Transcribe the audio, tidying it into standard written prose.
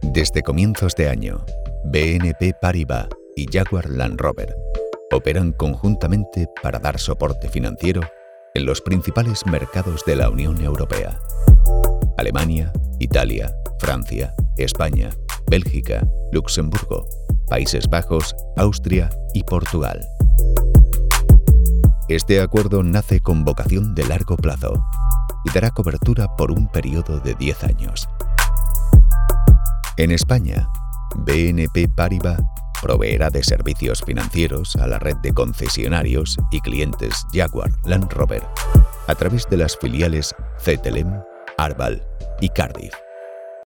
Desde comienzos de año, BNP Paribas y Jaguar Land Rover operan conjuntamente para dar soporte financiero en los principales mercados de la Unión Europea: Alemania, Italia, Francia, España, Bélgica, Luxemburgo, Países Bajos, Austria y Portugal. Este acuerdo nace con vocación de largo plazo y dará cobertura por un periodo de 10 años. En España, BNP Paribas proveerá de servicios financieros a la red de concesionarios y clientes Jaguar Land Rover a través de las filiales Cetelem, Arval y Cardiff.